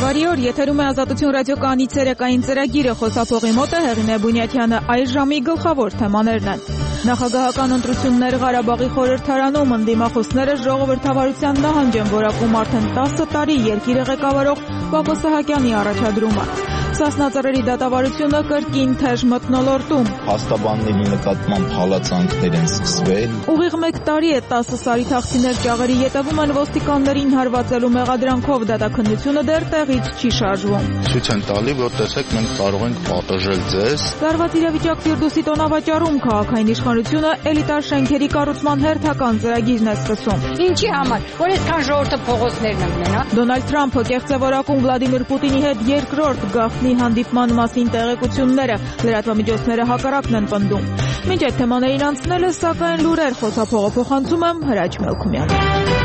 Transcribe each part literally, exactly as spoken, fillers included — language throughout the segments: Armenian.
Բարի օր, եթերում է Ազատություն ռադիոկայանի ցերեկային ծրագիրը, խոսափողի մոտ է Հեղինե Բունյաթյանը, այս ժամի գլխավոր թեմաներն են։ Նախագահական ընտրություններ Ղարաբաղի խորհրդարանում ընդդիմախոսները ժողովրդավարության նահանջ են որակում արդեն տասը տարի երկիրը ղեկավարող Բակո Սահակյանի առաջադրումը։ Սասնա ծռերի դատավարությունը կրկին թեժ մթնոլորտում։ Փաստաբանների նկատմամբ հալածանքներ են սկսվել։ Ուղիղ մեկ տարի է տասը սարի թախծիներ ճաղերի ետևում են ոստիկաններին հարվածելու մեղադրանքով դատաքննությունը դեռ տեղից չի շարժվում։ Ցույց են տալի, որ տեսեք մենք կարող ենք պատժել ձեզ։ Լարված իրավիճակ Ֆիրդուսի տոնավաճառում քաղաքային իշխանությունը էլիտար շենքերի կառուցման հերթական ծրագիրն է սկսում։ Ինչի համար, որ այդքան ժողովուրդը փողոցներն ընկնեն, հա։ Դոնալդ Թրամփը կեղծեվորակում Վլադիմիր Պուտինի հետ երկրորդ գաղտնի հանդիպման մասին տեղեկությունները, լրատվամիջոցները հակառակն են պնդում։ Մինչ այդ թեմաներին անցնելը, սակայն լուրեր խոսափողը փոխանցում եմ Հրաչ Մելքումյանը։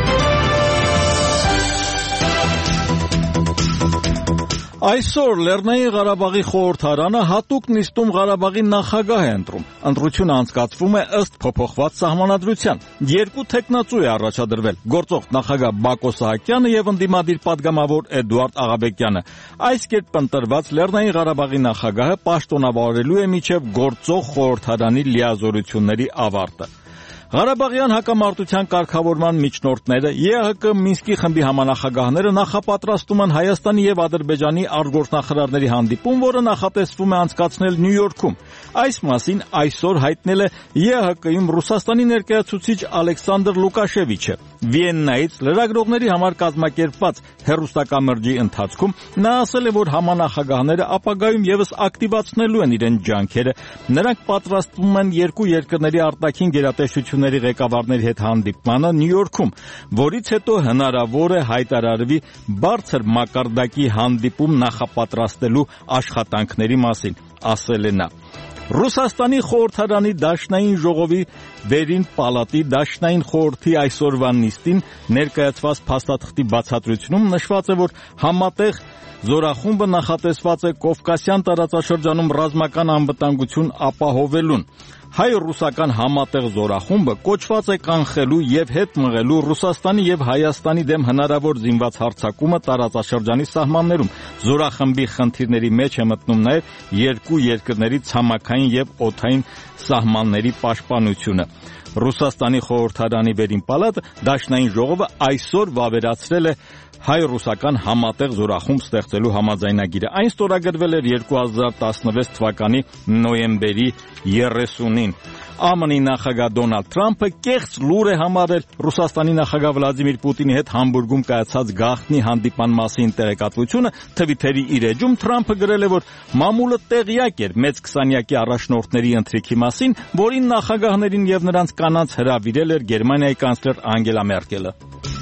Այսօր Լեռնային Ղարաբաղի խորհրդարանը հատուկ նիստում Ղարաբաղի նախագահ է ընտրում։ Ընտրությունը անցկացվում է ըստ փոփոխված սահմանադրության։ Երկու թեկնածու է առաջադրվել՝ գործող նախագահ Բակո Սահակյանը եւ ընդդիմադիր падգամավոր Էդուարդ Աղաբեկյանը։ Այս կերպ ընտրված Լեռնային Ղարաբաղի նախագահը պաշտոնավարելու է մինչև գործող խորհրդարանի լիազորությունների ավարտը։ Ղարաբաղյան հակամարտության կարգավորման միջնորդները Է Հ Կ Մինսկի խմբի համանախագահները նախապատրաստում են Հայաստանի եւ Ադրբեջանի արտգործնախարարների հանդիպում, որը նախատեսվում է անցկացնել Նյու Յորքում։ Այս մասին այսօր հայտնել է Է Հ Կ-ում Ռուսաստանի ներկայացուցիչ Ալեքսանդր Լուկաշևիչը։ Վիեննայից լրագրողների համար կազմակերպված հեռուստակամրջի ընթացքում նա ասել է, որ համանախագահները ապագայում եւս ակտիվացնելու են իրենց ջանքերը։ Նրանք պատրաստվում են երկու երկրների արտաքին գերատեսչությունների ղեկավարների հետ հանդիպմանը Նյու Յորքում, որից հետո հնարավոր է հայտարարվի բարձր մակարդակի հանդիպում նախապատրաստելու աշխատանքների մասին, ասել է նա։ Ռուսաստանի խորհրդարանի Դաշնային ժողովի վերին պալատի Դաշնային խորհրդի այսօրվա նիստին ներկայացված փաստաթղթի բացատրությունում նշված է, որ համատեղ զորախումբը նախատեսված է Կովկասյան տարածաշրջանում ռազմական անվտանգություն ապահովելուն։ Հայ-ռուսական համատեղ զորախումբը կոչված է կանխելու եւ հետ մղելու Ռուսաստանի եւ Հայաստանի դեմ հնարավոր զինված հարձակումը տարածաշրջանի սահմաններում։ Զորախմբի խնդիրների մեջ է մտնում նաեւ երկու երկրների ցամաքային եւ օդային սահմանների պաշտպանությունը։ Ռուսաստանի խորհրդարանի վերին պալատը Դաշնային ժողովը այսօր վավերացրել է հայ-ռուսական համատեղ զորախումբ ստեղծելու համաձայնագիրը։ Այն ստորագրվել էր երկու հազար տասնվեց թվականի նոյեմբերի երեսունին։ Ամն Ի նախագահ Դոնալդ Թրամփը կեղծ լուր է համարել Ռուսաստանի նախագահ Վլադիմիր Պուտինի հետ Համբուրգում կայացած գաղտնի հանդիպան մասին տեղեկատվությունը։ Թվիթերի իր էջում Թրամփը գրել է, որ մամուլը տեղյակ էր մեծ քսանյակի առաջնորդների ընթրիքի մասին, որին նախագահներին եւ նրանց կանանց հրավիրել էր Գերմանիայի կանցլեր Անգելա Մերկելը։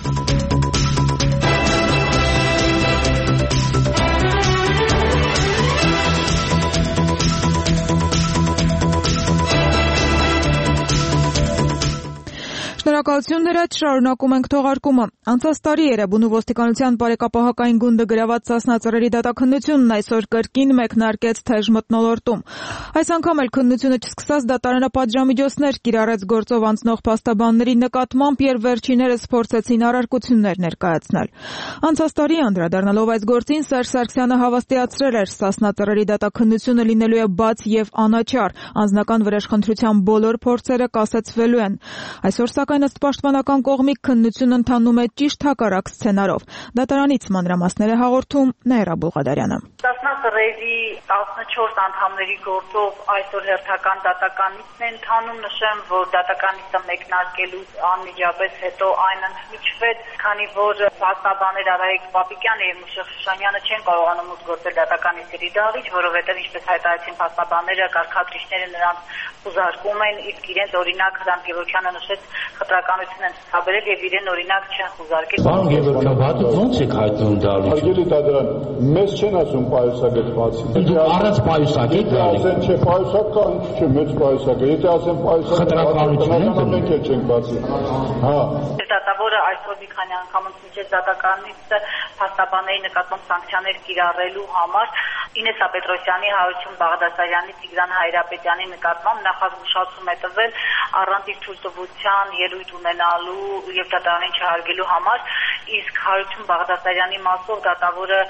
Շնորհակալություն Հրաչ, շարունակում ենք թողարկումը։ Անցած տարի Էրեբունու ոստիկանության բարեկապահական գունդը գրաված Սասնա ծռերի դատաքննությունն այսօր կրկին մեկնարկեց թեժ մթնոլորտում։ Այս անգամ էլ քննությունը չսկսած դատարանը պատժամիջոցներ կիրառեց գործով անցնող փաստաբանների նկատմամբ եւ վերջիներս փորձեցին առարկություններ ներկայացնել։ Անցած տարի անդրադառնալով այս գործին Սերժ Սարգսյանը հավաստիացրել էր Սասնա ծռերի դատաքննությունը լինելու է բաց եւ անաչառ, անձնական վրեժխնդրության բոլոր փորձերը կասեցվելու են։ Այսօր սակայն ըստ պաշտպանական կողմի քննությունը ընթանում է ճիշտ հակառակ սցենարով։ Դատարանից մանրամասները հաղորդում Նաիրա Բուլղադարյանը։ Սասնա ծռերի տասնչորս անդամների գործով այսօր հերթական դատականիցն է ընթանում, նշեմ, որ դատականիցը մեկնարկելուց անմիջապես հետո այն ընդմիջվեց, քանի որ փաստաբաններ Արայիկ Պապիկյանը եւ Մուշեղ Շուշանյանը չեն կարողանում ուզգործել դատականիցների դահլիճ, որովհետեւ ինչպես հայտարարեցին փաստաբանները, կարգադրիչները նրանց խուզարկում են, իսկ իրենց օրինակ Հրանտ Գևորգյանը նշեց խտրականություն են ցուցաբերել եւ իրեն օրինակ չեն խուզարկել։ Պարոն Գևորգյան, ո՞նց եք հայտնում դահլիճը։ Հարգելի դատարան, մեզ չեն ասում պայուսակետ բացի։ Դու առանց պայուսակետ դահլիճ։ Ասեն չէ, պայուսակ կա, ինչ չէ, մեծ պայուսակ է։ Եթե ասեն պայուսակ, խտրականություն են, մենք էլ չենք բացի։ Հա։ Դատավորը այսօր մի քանի անգամ ընդմիջեց դատականիցը փաստաբանների նկատմամբ սանկցիաներ կիրառելու համար Ինեսա Պետրոսյանի, Հարություն Բաղդասարյանի, Տիգրան Հայրապետյանի նկատմամբ նախազգուշացում է տվել առանց իր թույլտվության ելույթ ունենալու եւ դատարանին չհարգելու համար, իսկ Հարություն Բաղդասարյանի մասով դատավորը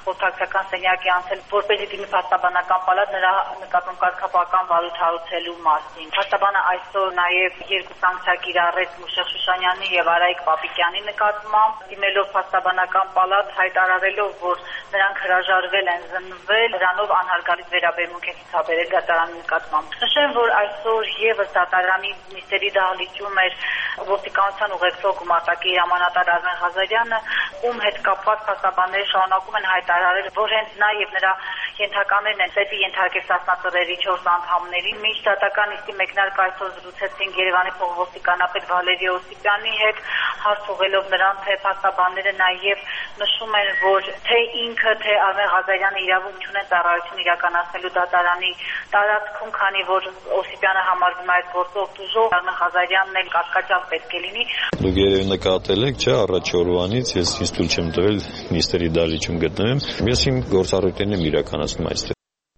խորհրդակցական սենյակի անցել, որպեսզի դիմի փաստաբանական պալատ նրա նկատմամբ կարգապահական վարույթ հարուցելու մասին։ Փաստաբանը այսօր նաև երկու սանկցիա կիրառեց Մուշեղ Շուշանյանի եւ Արայիկ Պապիկյանի նկատմամբ, դիմելով փաստաբանական պալատ հայտարարելով, որ նրանք հրաժարվել են զննվել, դրանով անհարգալից վերաբերմունք է ցուցաբերել դատարանի նկատմամբ։ Նշեմ, որ այսօր եւս դատարանի նիստերի դահլիճում էր ոստիկանության ուղեկցող գումարտակի հրամանատար Արմեն Ղազարյանը, ում հետ կապված փաստաբանները շարունակում են հայտարարել, որ հենց նա եւ նրա ենթականերն են ծեծի ենթարկել Սասնա-Ծռերի չորս անդամներին։ Մինչ դատական նիստի մեկնարկը այսօր զրուցեցին Երևանի փոխոստիկանապետ Վալերի Օսիպյանի հետ, հարց ուղղելով նրան, թե փաստաբանները նաեւ նշում են, որ թե ինքը, թե Արմեն Ղազարյանը իրավունք չունեն ծառայություն իրականացնելու դատարանի տարածքում, քանի որ Օսիպյանը համարվում է այդ գործով դժոխք, Արմեն Ղազարյանն էլ կասկածյալ պետք է լինի։ Դուք երևի նկատել եք, չէ, առաջ օրվանից ես ինձ թույլ չեմ տվել նիստերի դահլիճում գտնվեմ։ Ես իմ գործառույթներն եմ իրականացնում այստեղ։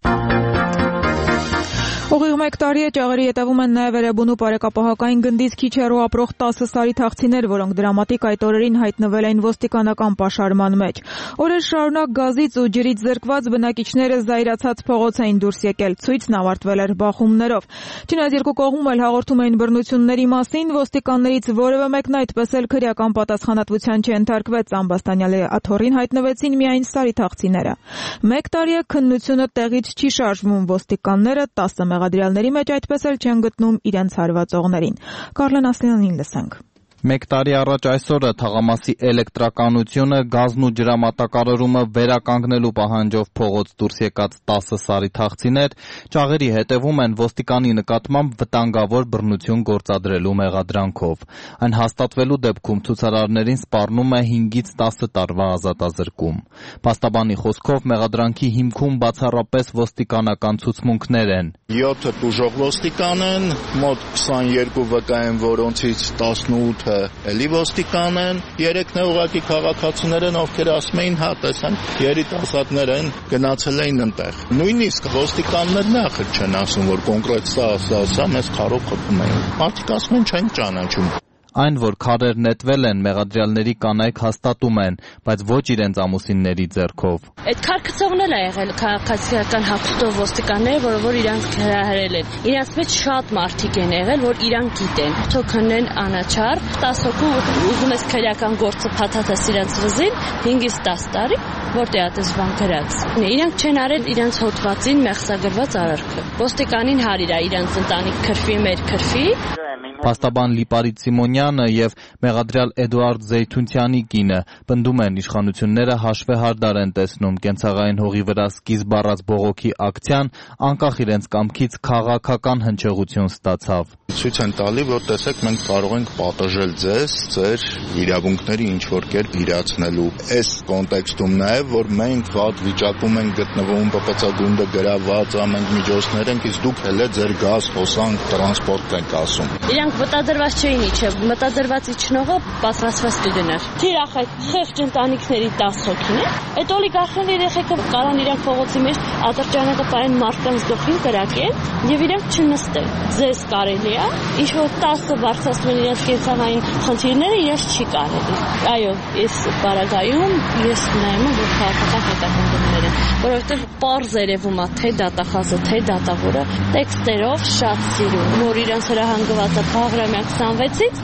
Ուղիղ մեկ տարի է ճաղերի հետևում են նաև Էրեբունու բարեկապահական գնդից քիչ հեռու ապրող տասը սարիթաղցիներ, որոնք դրամատիկ այդ օրերին հայտնվել էին ոստիկանական պաշարման մեջ։ Օրեր շարունակ գազից ու ջրից զրկված բնակիչները զայրացած փողոց էին դուրս եկել, ցույցն ավարտվել էր բախումներով։ Չնայած երկու կողմում էլ հաղորդում էին բռնությունների մասին, ոստիկաններից որևէ մեկն այդպես էլ քրեական պատասխանատվության չենթարկվեց, ամբաստանյալի աթոռին հայտնվեցին միայն սարիթաղցիները։ Մեկ տարի է քննությունը տեղից չի շարժվում, ոստիկանները տասը մեղադրյալների մեջ այդպես էլ չեն գտնում իրենց հարվածողներին։ Կարլեն Ասլյանին լսենք։ Մեկ տարի առաջ այսօրը թաղամասի էլեկտրականությունը, գազն ու ջրամատակարարումը վերականգնելու պահանջով փողոց դուրս եկած տասը սարիթաղցիներ ճաղերի հետևում են ոստիկանի նկատմամբ վտանգավոր բռնություն գործադրելու մեղադրանքով։ Այն հաստատվելու դեպքում ցուցարարներին սպառնում է հինգից տասը տարվա ազատազրկում։ Փաստաբանի խոսքով մեղադրանքի հիմքում բացառապես ոստիկանական ցուցմունքներ են։ յոթը տուժող ոստիկան են, մոտ քսաներկու վկա են, որոնցից տասնութը էլի ոստիկան են, երեքն է ուղղակի քաղաքացիներ են, ովքեր ասում էին, հա, տեսանք, երիտասարդներ են, գնացել էին ընտեղ։ Նույնիսկ ոստիկաններն ախր չեն ասում, որ կոնկրետ սա, սա, սա մեզ քարով խփում էին։ Մարդիկ ասում են, չեն ճանաչում։ Այն, որ քարեր նետվել են, մեղադրյալների կանայք հաստատում են, բայց ոչ իրենց ամուսինների ձեռքով։ Այդ քարքցողն էլ է եղել քաղաքացիական հագուստով ոստիկանները, որը որ իրանք հրահրել են։ Իրանց մեջ շատ մարդիկ են եղել, որ իրանք գիտեն։ Թոքնեն անաչառ, տասը հոգու ուզում ես քրեական գործը փաթաթես իրանց վզին, հինգից տասը տարի, որտեղ է դժվար գրած։ Իրանք չեն արել իրանց հոդվածին մեղսագրված արարքը։ Ոստիկանին հարիր է իրանց ընտանիք քրֆի, մեր քրֆի։ Փաստաբան Լիպարիտ Սիմոնյանը եւ մեղադրյալ Էդուարդ Զեյթունցյանի կինը պնդում են իշխանությունները հաշվեհարդար են տեսնում կենցաղային հողի վրա սկիզբ առած բողոքի ակցիան, անկախ իրենց կամքից քաղաքական հնչեղություն ստացավ։ Ցույց են տալի, որ տեսեք, մենք կարող ենք պատժել ձեզ, ձեր իրավունքների ինչ որ կերպ իրացնելու։ Այս կոնտեքստում նաեւ, որ մենք վատ վիճակում ենք գտնվում, Պ Պ Ց գունդը գրաված, ամենք միջոցներ ենք, իսկ դուք հենց ձեր գազ, հոսանք, տրանսպորտ եք ասում։ Իրանք մտադրված չէին իջև, մտադրված իջնողը պատրաստված կգնար։ Թիրախ այդ խեղճ ընտանիքների տասը հոգին է, այդ օլիգարխների երեխեքը կարան իրանք փողոցի մեջ ատրճանակը պարեն մարդկանց գլխին կրակեն եւ իրանք չնստեն։ Ձեզ կարելի է, ինչ որ տասը բարձրացնել իրենց կենցաղային խնդիրները իրենց չի կարելի։ Այո, այս բարագայում ես նայում եմ, որ քաղաքական հետապնդումներ են, որովհետեւ պարզ երևում է թե դատախազը, թե դատավորը տեքստերով շատ սիրում, որ իրենց հրահանգված Բաղրամյան քսանվեցից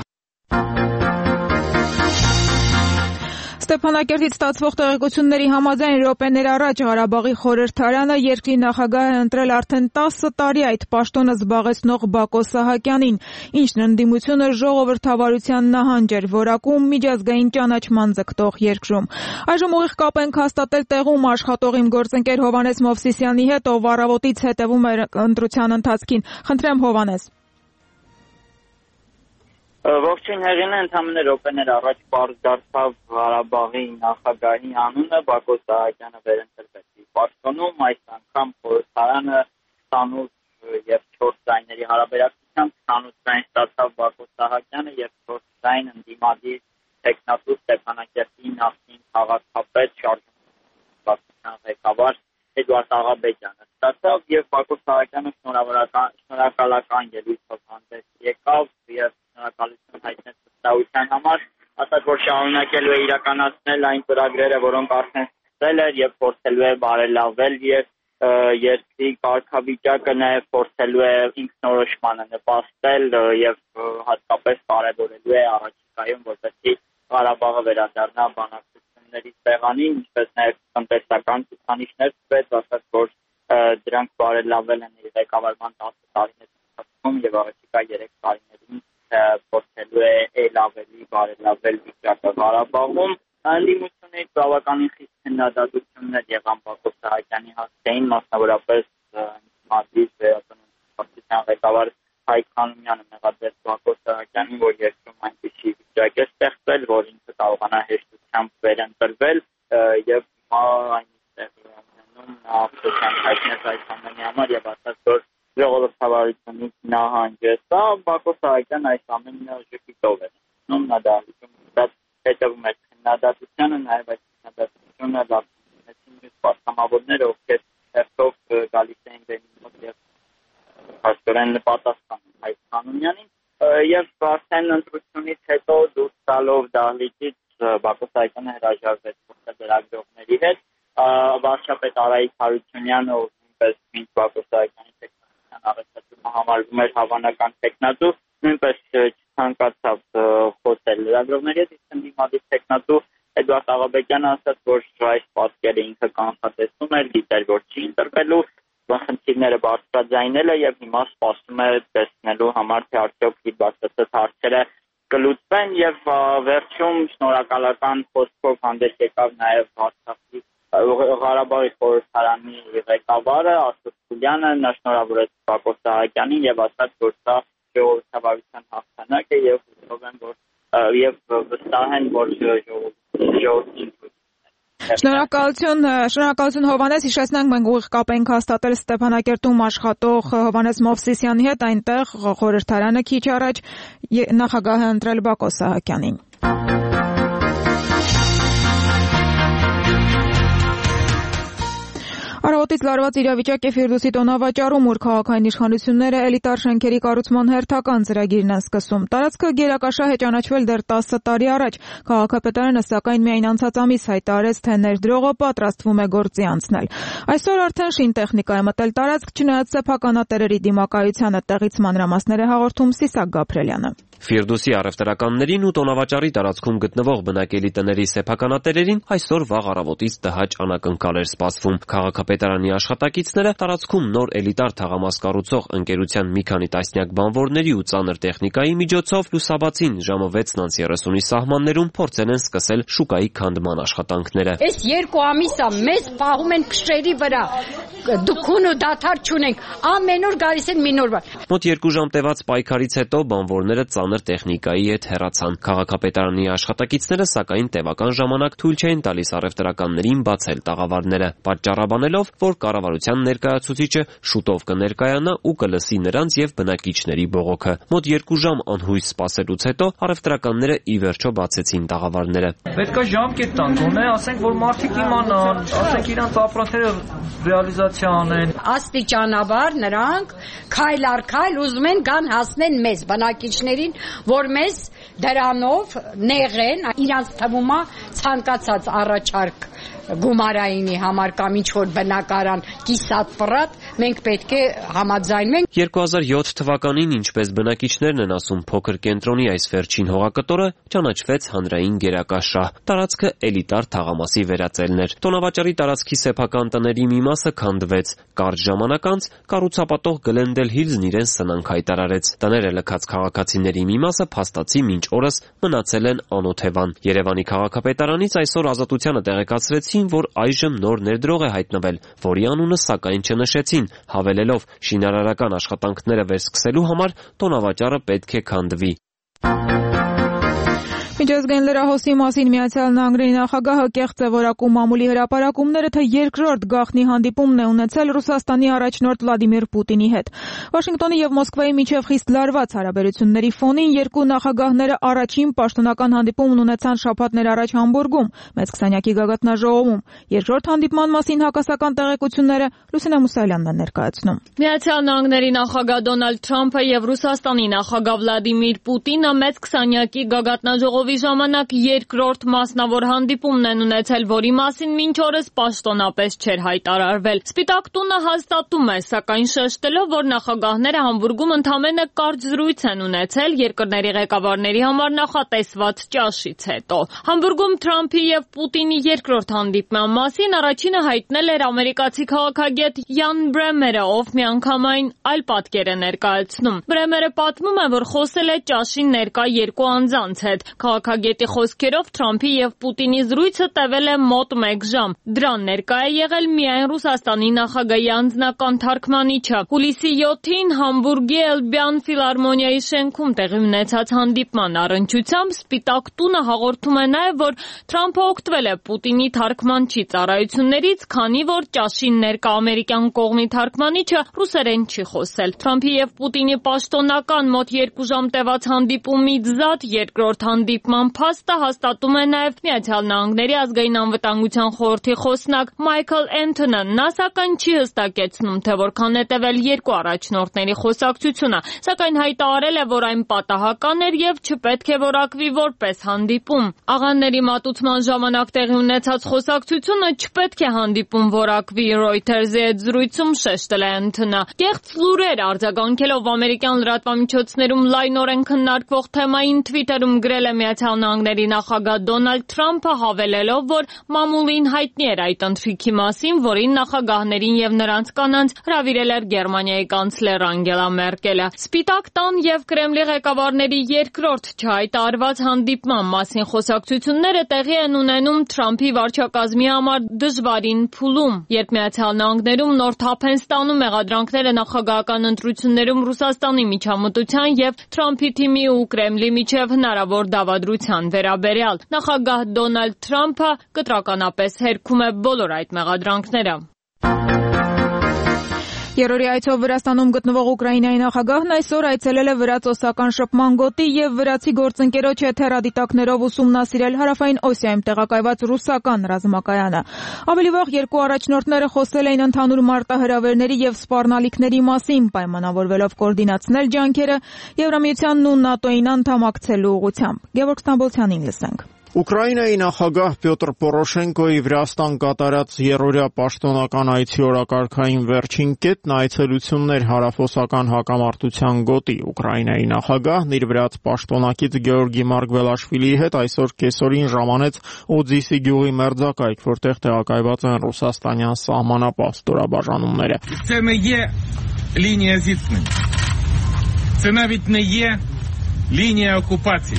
Ստեփանակերտից ստացվող տեղեկությունների համաձայն րոպեներ առաջ Ղարաբաղի խորհրդարանը երկրի նախագահ է ընտրել արդեն տասը տարի այդ պաշտոնը զբաղեցնող Բակո Սահակյանին, ինչն ընդդիմությունը ժողովրդավարության նահանջ էր որակում միջազգային ճանաչման ձգտող երկրում։ Այժմ ուղիղ կապ ենք հաստատել տեղում աշխատող իմ գործընկեր Հովհաննես Մովսիսյանի հետ, ով առավոտից հետևում էր ընտրության ընթացքին։ Խնդրեմ Հովհաննես։ Ողջույն Հեղինե, ընդամենը րոպեներ առաջ պարզ դարձավ Ղարաբաղի նախագահի անունը, Բակո Սահակյանը վերընտրվեց իր պաշտոնում, այս անգամ խորհրդարանը քսանութ եւ չորս ձայների հարաբերակցությամբ քսանութ ձայն ստացավ Բակո Սահակյանը եւ չորս ձայն ընդդիմադիր տեխնատու Ստեփանակերտի նախկին քաղաքապետ շարժման ղեկավար Էդուարդ Աղաբեկյանը ստացավ եւ Բակո Սահակյանը շնորհակալական ելույթով հանդես եկավ եւ շնորհակալություն հայտնեց վստահության համար, ասաց, որ շարունակելու է իրականացնել այն ծրագրերը, որոնք արդեն բարձրացրել էր եւ փորձելու է բարելավել եւ երկրի կարգավիճակը նաև փորձելու է ինքնորոշմանը նպաստել եւ հատկապես կարևորելու է առաջիկայում որպեսզի Ղարաբաղը վերադառնա բանակցությունների տեղանին, ինչպես նաև տնտեսական ցուցանիշներ ծվեց, ասած որ դրանք բարելավել են իր ղեկավարման տասը տարիների ընթացքում եւ առաջիկա երեք տարիներին փորձելու է ել ավելի բարելավել վիճակը Ղարաբաղում։ Անդիմությունների բավականին խիստ քննադատություններ եղան Բակո Սահակյանի հասցեին, մասնավորապես Մադրիդ վերածննդության ղեկավար Հայկ Խանոմյանը մեղադրեց Բակո Սահակյանին, որ երկրում այնպիսի վիճակ է ստեղծվել, որ ինքը կարողանա հեշտությամբ վերընտրվել եւ հիմա այնտեղ ունենում նա ափսոսանք հայտնեց այս ամենի համար եւ ասաց, որ ժողովրդավարությունից նահանջ է սա, Բակո Սահակյանը այս ամենը ժպիտով է նում, նա դա հետևում է քննադատությանը, նաև այդ քննադատությունը լավացնեցին մյուս պատգամավորները, ովքեր հերթով գալիս էին բեմի մոտ եւ հաստորեն պատասխանում Հայկ Խանոմյանին եւ արդեն ընտրությունից հետո դուրս տալով դահլիճից Բակո Սահակյանը հրաժարվեց լրագրողների հետ, վարչապետ Արայիկ Հարությունյանը, ով նույնպես մինչ Բակո Սահակյանի տեխնիկան առաջադրումը համարվում էր հավանական տեխնատու, նույնպես չցանկացավ խոսել լրագրողների հետ, իսկ ընդդիմադիր տեխնատու Էդուարդ Աղաբեկյանը ասաց, որ այս պատկերը ինքը կանխատեսում էր, գիտեր, որ չի ընտրվելու, խնդիրները բարձրաձայնել է եւ հիմա սպասում է տեսնելու համար, թե արդյոք իր բացատրած հարցերը կլուծվեն եւ վերջում շնորհակալական խոսքով հանդես եկավ նաեւ Արցախի Ղարաբաղի խորհրդարանի ղեկավարը Ասոտ Սուլյանը, նա շնորհավորեց Բակո Սահակյանին եւ ասաց, որ սա ժողովրդավարության հաղթանակ է եւ հուսով են, որ եւ վստահ են, որ ժողովրդին Շնորհակալություն, շնորհակալություն Հովհաննես, հիշեցնենք մենք ուղիղ կապ ենք հաստատել Ստեփանակերտում աշխատող Հովհաննես Մովսիսյանի հետ, այնտեղ խորհրդարանը քիչ առաջ նախագահ է ընտրել Բակո Սահակյանին։ Առավոտից լարված իրավիճակ է Ֆիրդուսի տոնավաճառում, ուր քաղաքային իշխանությունները էլիտար շենքերի կառուցման հերթական ծրագիրն են սկսում։ Տարածքը գերակաշահ է ճանաչվել դեռ տասը տարի առաջ։ Քաղաքապետարանը սակայն միայն անցած ամիս հայտարարեց, թե ներդրողը պատրաստվում է գործի անցնել։ Այսօր արդեն շինտեխնիկա է մտել տարածք, չնայած սեփականատերերի դիմակայությանը, տեղից մանրամասներ է հաղորդում Սիսակ Գաբրելյանը։ Ֆիրդուսի առևտրականներին ու տոնավաճառի տարածքում գտնվող բնակելի տների սեփականատերերին այսօր վաղ առավոտից տհաճ անակնկալ էր սպասվում։ Քաղաքապետարանի աշխատակիցները տարածքում նոր էլիտար թաղամաս կառուցող ընկերության մի քանի տասնյակ բանվորների ու ծանր տեխնիկայի միջոցով լուսաբացին ժամը վեցն երեսունի սահմաններում փորձել են սկսել շուկայի քանդման աշխատանքները։ Այս երկու ամիս է մեզ պահում են փշերի վրա, դուքուն ու դադար չունենք, ամեն օր գալիս են մի նոր բան։ Մոտ երկու ժամ տևած պայքարից հետո բանվորները ծանր տեխնիկայի հետ հեռացան։ Քաղաքապետարանի աշխատակիցները սակայն տևական ժամանակ թույլ չէին տալիս առևտրականներին բացել տաղավարները, պատճառաբանելով, որ կառավարության ներկայացուցիչը շուտով կներկայանա ու կլսի նրանց եւ բնակիչների բողոքը։ Մոտ երկու ժամ անհույս սպասելուց հետո առևտրականները ի վերջո բացեցին տաղավարները։ Պետք է ժամկետ տանք, գոնե ասենք, որ մարդիկ իմանան, ասենք իրանց ապրանքները ռեալիզացիա անեն։ Աստիճանաբար նրանք քայլ առ քայլ ուզում են գան հասնեն մեզ բնակիչներին, որ մեզ դրանով նեղեն, իրանց թվում է ցանկացած առաջարկ գումարայինի համար կամ ինչ-որ բնակարան կիսատ-պռատ, մենք պետք է համաձայնվենք։ երկու հազար յոթ թվականին, ինչպես բնակիչներն են ասում, փոքր կենտրոնի այս վերջին հողակտորը ճանաչվեց հանրային գերակաշահ։ Տարածքը էլիտար թաղամասի վերածելն էր։ Տոնավաճառի տարածքի սեփական տների մի մասը քանդվեց։ Կարճ ժամանակ անց կառուցապատող Գլենդել Հիլզն իրեն սնանք հայտարարեց։ Տները լքած քաղաքացիների մի մասը փաստացի մինչ օրս մնացել են անօթևան։ Երևանի քաղաքապետարանից այսօր Ազատությանը տեղեկացրեցին, որ այժմ նոր ներդրող է հայտնվել, որի անունը սակայն չնշեցին, հավելելով շինարարական աշխատանքները վերսկսելու համար տոնավաճառը պետք է քանդվի։ Միջազգային լրահոսի մասին Միացյալ Նահանգների նախագահը կեղծ է որակում մամուլի հրապարակումները, թե երկրորդ գաղտնի հանդիպումն է ունեցել Ռուսաստանի առաջնորդ Վլադիմիր Պուտինի հետ։ Վաշինգտոնի եւ Մոսկվայի միջև խիստ լարված հարաբերությունների ֆոնին երկու նախագահները առաջին պաշտոնական հանդիպումն ունեցան շաբաթներ առաջ Համբուրգում, մեծ քսանյակի գագաթնաժողովում։ Երկրորդ հանդիպման մասին հակասական տեղեկությունները Լուսինե Մուսալյանն է ներկայացնում։ Միացյալ Նահանգների նախագահ Դոնալդ Թրամփը եւ Ռուսաստանի նախագահ Վլադիմիր Պուտինը մեծ քսանյակի գագաթնաժողովի ժամանակ երկրորդ մասնավոր հանդիպումն են ունեցել, որի մասին մինչ օրս պաշտոնապես չէր հայտարարվել։ Սպիտակ տունը հաստատում է, սակայն շեշտելով, որ նախագահները Համբուրգում ընդամենը կարճ զրույց են ունեցել երկրների ղեկավարների համար նախատեսված ճաշից հետո։ Համբուրգում Թրամփի եւ Պուտինի երկրորդ հանդիպման մասին առաջինը հայտնել էր ամերիկացի քաղաքագետ Յան Բրեմերը, ով միանգամայն այլ պատկեր է ներկայացնում։ Բրեմերը պատմում է, որ խոսել է ճաշին ներկա երկու անձանց հետ։ Քաղաքագետի խոսքերով Թրամփի եւ Պուտինի զրույցը տևել է մոտ մեկ ժամ։ Դրան ներկա է եղել միայն Ռուսաստանի նախագահի անձնական թարգմանիչը։ Հուլիսի յոթին Համբուրգի Էլբյան ֆիլհարմոնիայի շենքում տեղի ունեցած հանդիպման առընչությամբ Սպիտակ տունը հաղորդում է նաև, որ Թրամփը օգտվել է Պուտինի թարգմանչի ծառայություններից, քանի որ ճաշին ներկա ամերիկյան կողմի թարգմանիչը ռուսերեն չի խոսել։ Թրամփի եւ Պուտինի պաշտոնական մոտ երկու ժամ տևած հանդիպումից զատ երկրորդ հանդիպման փաստը հաստատում է նաև Միացյալ Նահանգների ազգային անվտանգության խորհրդի խոսնակ Մայքլ Էնթոնը։ Նա սակայն չի հստակեցնում, թե որքան է տևել երկու առաջնորդների խոսակցությունը, սակայն հայտարարել է, որ այն պատահական էր եւ չպետք է որակվի որպես հանդիպում։ Աղանդերի մատուցման ժամանակ տեղի ունեցած խոսակցությունը չպետք է հանդիպում որակվի, Reuters-ի հետ զրույցում շեշտել է Էնթոնը։ Կեղծ լուրեր արձագանքելով ամերիկյան լրատվամիջոցներում լայնորեն քննարկվող թեմային Twitter-ում գրել է Միացյալ Նահանգների նախագահ Դոնալդ Թրամփը, հավելելով, որ մամուլին հայտնի էր այդ ընթրիքի մասին, որին նախագահներին եւ նրանց կանանց հրավիրել էր Գերմանիայի կանցլեր Անգելա Մերկելը։ Սպիտակ տան եւ Կրեմլի ղեկավարների երկրորդ չհայտարարված հանդիպման մասին խոսակցությունները տեղի են ունենում Թրամփի վարչակազմի համար դժվարին փուլում, երբ Միացյալ Նահանգներում նոր թափ են ստանում մեղադրանքները նախագահական ընտրություններում Ռուսաստանի միջամտության եւ Թրամփի թիմի ու Կրեմլի միջև հնարավոր դավադրության վերաբերյալ։ Նախագահ Դոնալդ Թրամփը կտրականապես հերքում է բոլոր այդ մեղադրանքները։ Երրորդ այցով Վրաստանում գտնվող Ուկրաինայի նախագահն այսօր այցելել է վրաց-օսական շփման գոտի եւ վրացի գործընկերոջ հետ հեռադիտակներով ուսումնասիրել Հարավային Օսիայում տեղակայված ռուսական ռազմակայանը։ Ավելի վաղ երկու առաջնորդները խոսել էին ընդհանուր մարտահրավերների եւ սպառնալիքների մասին, պայմանավորվելով կոորդինացնել ջանքերը Եվրամիությանն ու ՆԱՏՕ-ին անդամակցելու ուղղությամբ։ Գևորգ Ստամբոլցյանին լսենք։ Ուկրաինայի նախագահ Պյոտր Պորոշենկոյի Վրաստան կատարած երրորդյա պաշտոնական այցի օրակարգային վերջին կետն այցելությունն էր հարավօսական հակամարտության գոտի։ Ուկրաինայի նախագահն իր վրաց պաշտոնակից Գեորգի Մարգվելաշվիլիի հետ այսօր կեսօրին ժամանեց Օձիսի գյուղի մերձակայք, որտեղ տեղակայված են ռուսաստանյան սահմանապահ ստորաբաժանումները։ Це не є лінія зіткнень. Це навіть не є лінія окупації.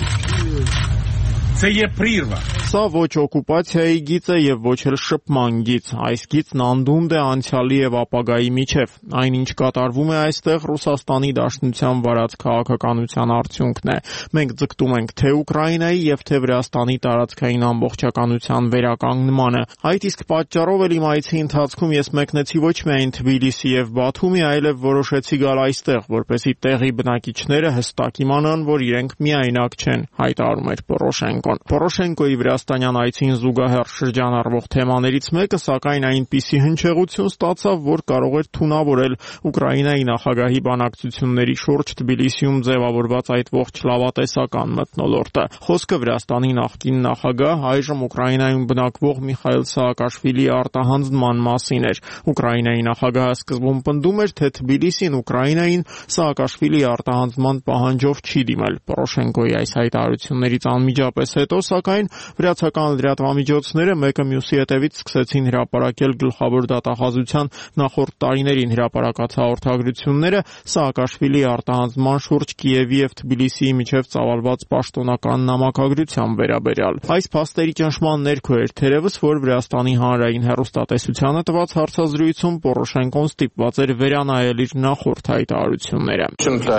Це є прірва. Սա ոչ օկուպացիայի գիծ է եւ ոչ էլ շփման գիծ։ Այս գիծն անդունդը անցյալի եւ ապագայի միջև։ Այնինչ կատարվում է այստեղ Ռուսաստանի Դաշնության վարած քաղաքականության արդյունքն է։ Մենք ձգտում ենք թե Ուկրաինայի եւ թե Վրաստանի տարածքային ամբողջականության վերականգնմանը։ Այդ իսկ պատճառով էլ իմ այցի ընթացքում ես մեկնեցի ոչ միայն Թբիլիսի եւ Բաթումի, այլև որոշեցի գալ այստեղ, որպեսզի տեղի բնակիչները հստակ իմանան, որ իրենք միայնակ չեն, հայտարարում էր Պորոշենկոն։ Պորոշենկոյի վրաստանյան այցին զուգահեռ շրջանառվող թեմաներից մեկը, սակայն այնպիսի հնչեղություն ստացավ, որ կարող էր թունավորել Ուկրաինայի նախագահի բանակցությունների շուրջ Թբիլիսիում ձևավորված այդ ողջ լավատեսական մթնոլորտը։ Խոսքը Վրաստանի նախկին նախագահ, այժմ Ուկրաինայում բնակվող Միխայիլ Սաակաշվիլիի արտահանձնման մասին էր։ Ուկրաինայի նախագահը սկզբում պնդում էր, թե Թբիլիսին Ուկրաինային Սաակաշվիլիի արտահանձնման պահանջով չի դիմել։ Պորոշենկոյի այս հայտարարություններից անմիջապես հետո, սակայն վրացական լրատվամիջոցները մեկը մյուսի հետևից սկսեցին հրապարակել գլխավոր դատախազության նախորդ տարիներին հրապարակած հաղորդագրությունները Սաակաշվիլիի արտահանձնման շուրջ Կիևի եւ Թբիլիսիի միջև ծավալված պաշտոնական նամակագրության վերաբերյալ։ Այս փաստերի ճնշման ներքո էր թերևս, որ Վրաստանի հանրային հեռուստատեսությանը տված հարցազրույցում Պորոշենկոն ստիպված էր վերանայել իր նախորդ հայտարարությունները։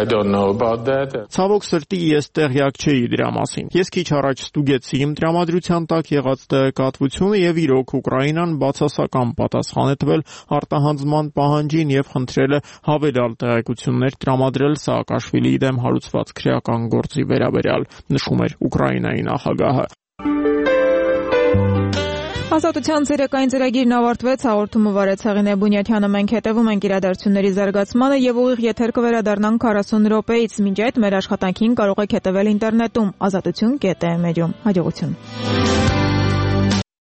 Ցավոք սրտի ես տեղյակ չէի դրա մասին։ Ես քիչ առաջ ստուգեցի իմ տրամադրության տակ եղած տեղեկատվությունը եւ իրոք Ուկրաինան բացասական պատասխան է տվել արտահանձնման պահանջին եւ խնդրել է հավելյալ տեղեկություններ տրամադրել Սաակաշվիլիի դեմ հարուցված քրեական գործի վերաբերյալ, նշում էր Ուկրաինայի նախագահը։ Ազատության ցերեկային ծրագիրն ավարտվեց, հաղորդումը վարեց Հեղինե Բունյաթյանը, մենք հետևում ենք իրադարձությունների զարգացմանը եւ ուղիղ եթեր կվերադառնանք քառասուն րոպեից, մինչ այդ մեր աշխատանքին կարող եք հետևել ինտերնետում ազատություն կետ է մեդիում, հաջողություն։